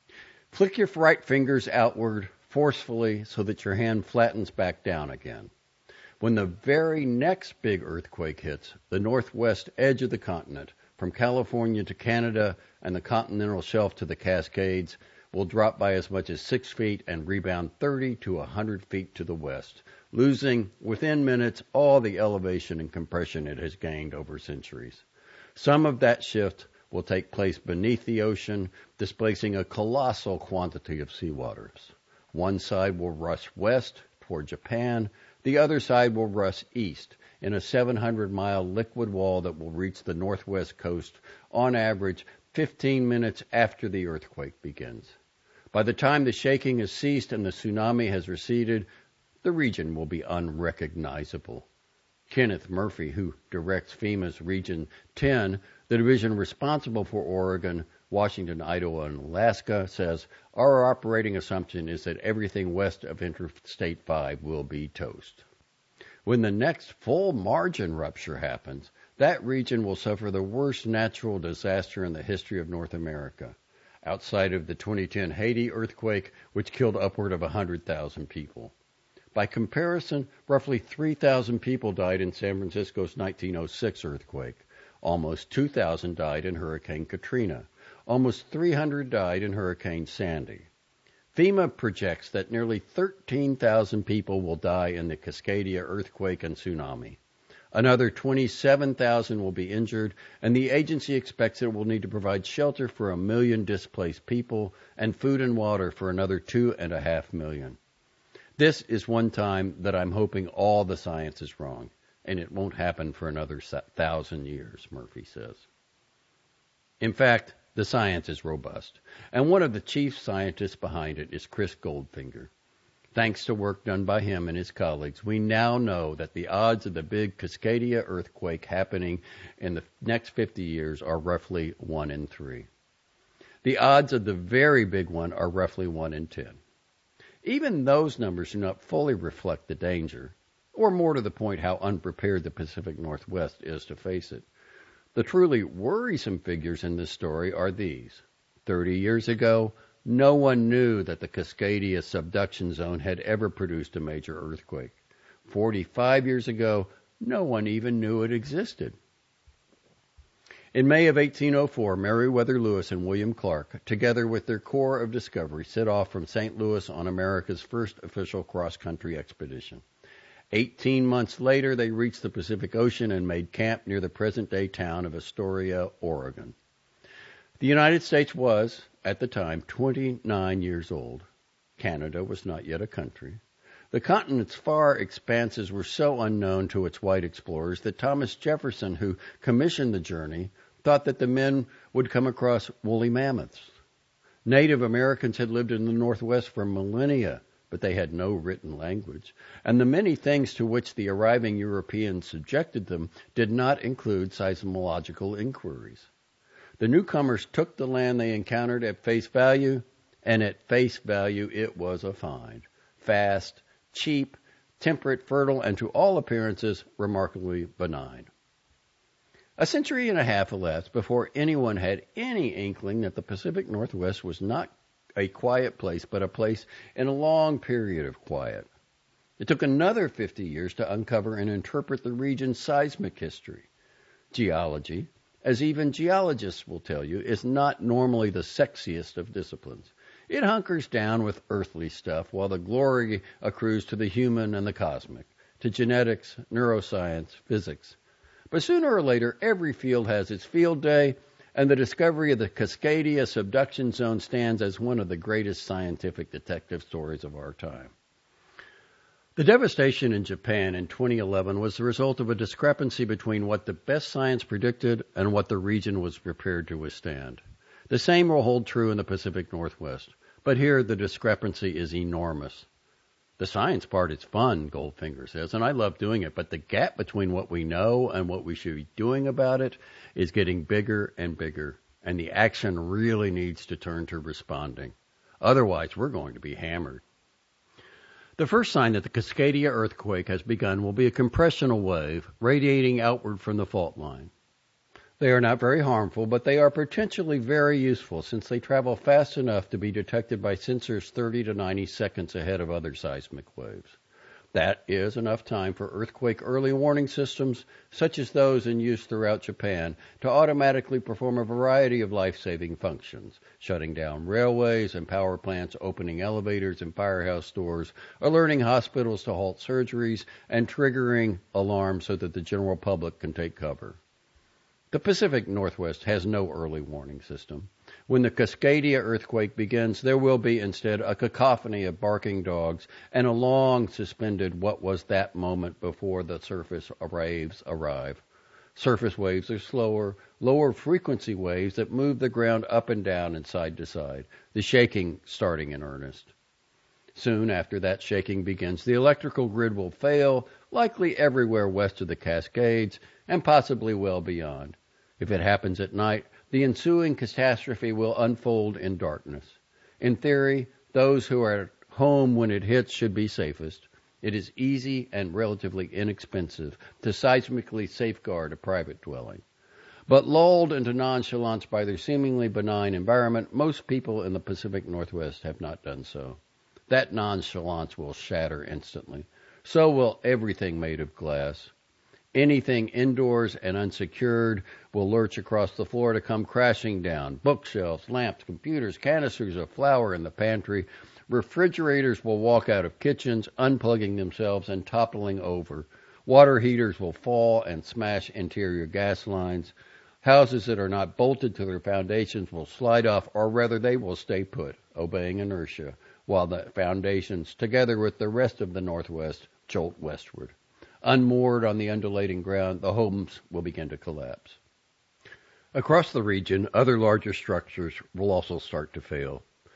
Flick your right fingers outward forcefully so that your hand flattens back down again. When the very next big earthquake hits the northwest edge of the continent, from California to Canada and the continental shelf to the Cascades, will drop by as much as six feet and rebound thirty to one hundred feet to the west, losing, within minutes, all the elevation and compression it has gained over centuries. Some of that shift will take place beneath the ocean, displacing a colossal quantity of seawaters. One side will rush west toward Japan, the other side will rush east in a seven hundred mile liquid wall that will reach the northwest coast on average fifteen minutes after the earthquake begins. By the time the shaking has ceased and the tsunami has receded, the region will be unrecognizable. Kenneth Murphy, who directs FEMA's Region ten, the division responsible for Oregon, Washington, Idaho, and Alaska, says, our operating assumption is that everything west of Interstate five will be toast. When the next full margin rupture happens, that region will suffer the worst natural disaster in the history of North America, outside of the twenty ten Haiti earthquake, which killed upward of one hundred thousand people. By comparison, roughly three thousand people died in San Francisco's nineteen oh six earthquake. Almost two thousand died in Hurricane Katrina. Almost three hundred died in Hurricane Sandy. FEMA projects that nearly thirteen thousand people will die in the Cascadia earthquake and tsunami. Another twenty-seven thousand will be injured, and the agency expects it will need to provide shelter for a million displaced people and food and water for another two and a half million. This is one time that I'm hoping all the science is wrong, and it won't happen for another thousand years, Murphy says. In fact, the science is robust, and one of the chief scientists behind it is Chris Goldfinger. Thanks to work done by him and his colleagues, we now know that the odds of the big Cascadia earthquake happening in the next fifty years are roughly one in three. The odds of the very big one are roughly one in ten. Even those numbers do not fully reflect the danger, or more to the point, how unprepared the Pacific Northwest is to face it. The truly worrisome figures in this story are these. Thirty years ago, no one knew that the Cascadia subduction zone had ever produced a major earthquake. Forty-five years ago, no one even knew it existed. In May of eighteen oh four, Meriwether Lewis and William Clark, together with their Corps of Discovery, set off from Saint Louis on America's first official cross-country expedition. Eighteen months later, they reached the Pacific Ocean and made camp near the present-day town of Astoria, Oregon. The United States was, at the time, twenty-nine years old. Canada was not yet a country. The continent's far expanses were so unknown to its white explorers that Thomas Jefferson, who commissioned the journey, thought that the men would come across woolly mammoths. Native Americans had lived in the Northwest for millennia, but they had no written language, and the many things to which the arriving Europeans subjected them did not include seismological inquiries. The newcomers took the land they encountered at face value, and at face value it was a find. Fast, cheap, temperate, fertile, and to all appearances remarkably benign. A century and a half elapsed before anyone had any inkling that the Pacific Northwest was not a quiet place, but a place in a long period of quiet. It took another fifty years to uncover and interpret the region's seismic history. Geology, as even geologists will tell you, is not normally the sexiest of disciplines. It hunkers down with earthly stuff, while the glory accrues to the human and the cosmic, to genetics, neuroscience, physics. But sooner or later, every field has its field day, and the discovery of the Cascadia subduction zone stands as one of the greatest scientific detective stories of our time. The devastation in Japan in twenty eleven was the result of a discrepancy between what the best science predicted and what the region was prepared to withstand. The same will hold true in the Pacific Northwest, but here the discrepancy is enormous. The science part is fun, Goldfinger says, and I love doing it, but the gap between what we know and what we should be doing about it is getting bigger and bigger, and the action really needs to turn to responding. Otherwise, we're going to be hammered. The first sign that the Cascadia earthquake has begun will be a compressional wave radiating outward from the fault line. They are not very harmful, but they are potentially very useful since they travel fast enough to be detected by sensors thirty to ninety seconds ahead of other seismic waves. That is enough time for earthquake early warning systems, such as those in use throughout Japan, to automatically perform a variety of life-saving functions, shutting down railways and power plants, opening elevators and firehouse doors, alerting hospitals to halt surgeries, and triggering alarms so that the general public can take cover. The Pacific Northwest has no early warning system. When the Cascadia earthquake begins, there will be instead a cacophony of barking dogs and a long suspended what was that moment before the surface waves arrive. Surface waves are slower, lower frequency waves that move the ground up and down and side to side, the shaking starting in earnest. Soon after that shaking begins, the electrical grid will fail, likely everywhere west of the Cascades, and possibly well beyond. If it happens at night, the ensuing catastrophe will unfold in darkness. In theory, those who are at home when it hits should be safest. It is easy and relatively inexpensive to seismically safeguard a private dwelling. But lulled into nonchalance by their seemingly benign environment, most people in the Pacific Northwest have not done so. That nonchalance will shatter instantly. So will everything made of glass. Anything indoors and unsecured will lurch across the floor to come crashing down. Bookshelves, lamps, computers, canisters of flour in the pantry. Refrigerators will walk out of kitchens, unplugging themselves and toppling over. Water heaters will fall and smash interior gas lines. Houses that are not bolted to their foundations will slide off, or rather they will stay put, obeying inertia, while the foundations, together with the rest of the Northwest, jolt westward. Unmoored on the undulating ground, the homes will begin to collapse. Across the region, other larger structures will also start to fail.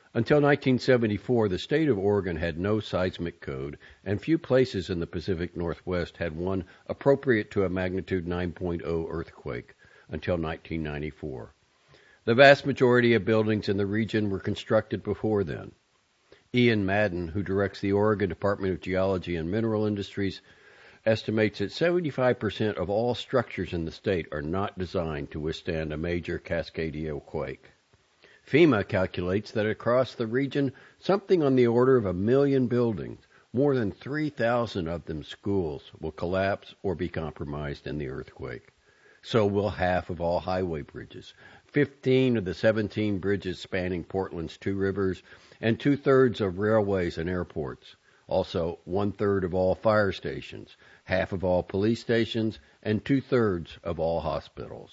Until nineteen seventy-four, the state of Oregon had no seismic code, and few places in the Pacific Northwest had one appropriate to a magnitude nine point oh earthquake until nineteen ninety-four. The vast majority of buildings in the region were constructed before then. Ian Madden, who directs the Oregon Department of Geology and Mineral Industries, estimates that seventy-five percent of all structures in the state are not designed to withstand a major Cascadia quake. FEMA calculates that across the region, something on the order of a million buildings, more than three thousand of them schools, will collapse or be compromised in the earthquake. So will half of all highway bridges, fifteen of the seventeen bridges spanning Portland's two rivers, and two-thirds of railways and airports. Also, one-third of all fire stations, half of all police stations, and two-thirds of all hospitals.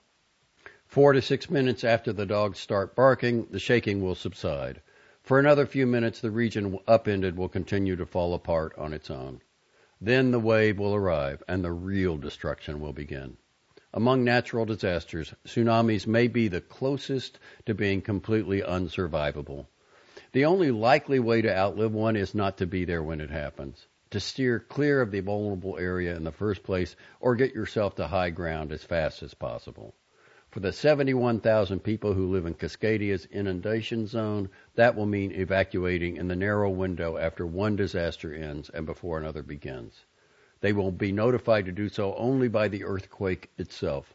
Four to six minutes after the dogs start barking, the shaking will subside. For another few minutes, the region upended will continue to fall apart on its own. Then the wave will arrive, and the real destruction will begin. Among natural disasters, tsunamis may be the closest to being completely unsurvivable. The only likely way to outlive one is not to be there when it happens, to steer clear of the vulnerable area in the first place, or get yourself to high ground as fast as possible. For the seventy-one thousand people who live in Cascadia's inundation zone, that will mean evacuating in the narrow window after one disaster ends and before another begins. They will be notified to do so only by the earthquake itself,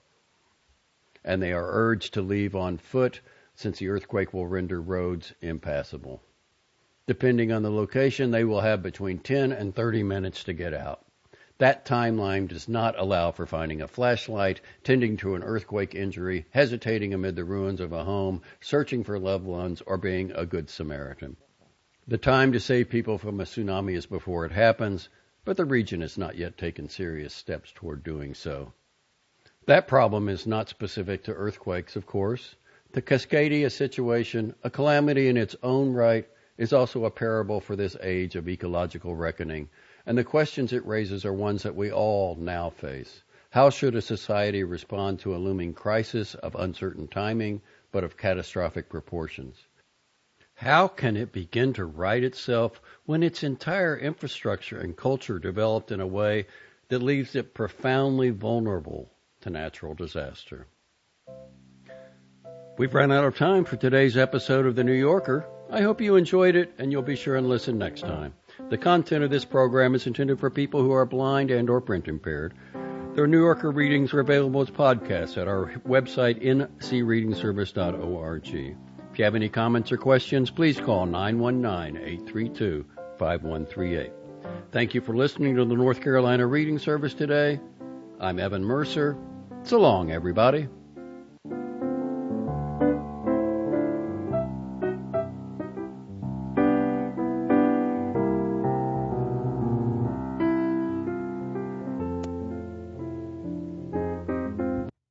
and they are urged to leave on foot since the earthquake will render roads impassable. Depending on the location, they will have between ten and thirty minutes to get out. That timeline does not allow for finding a flashlight, tending to an earthquake injury, hesitating amid the ruins of a home, searching for loved ones, or being a good Samaritan. The time to save people from a tsunami is before it happens, but the region has not yet taken serious steps toward doing so. That problem is not specific to earthquakes, of course. The Cascadia situation, a calamity in its own right, is also a parable for this age of ecological reckoning, and the questions it raises are ones that we all now face. How should a society respond to a looming crisis of uncertain timing, but of catastrophic proportions? How can it begin to right itself when its entire infrastructure and culture developed in a way that leaves it profoundly vulnerable to natural disaster? We've run out of time for today's episode of The New Yorker. I hope you enjoyed it, and you'll be sure and listen next time. The content of this program is intended for people who are blind and or print impaired. The New Yorker readings are available as podcasts at our website, n c reading service dot org. If you have any comments or questions, please call nine one nine, eight three two, five one three eight. Thank you for listening to the North Carolina Reading Service today. I'm Evan Mercer. So long, everybody.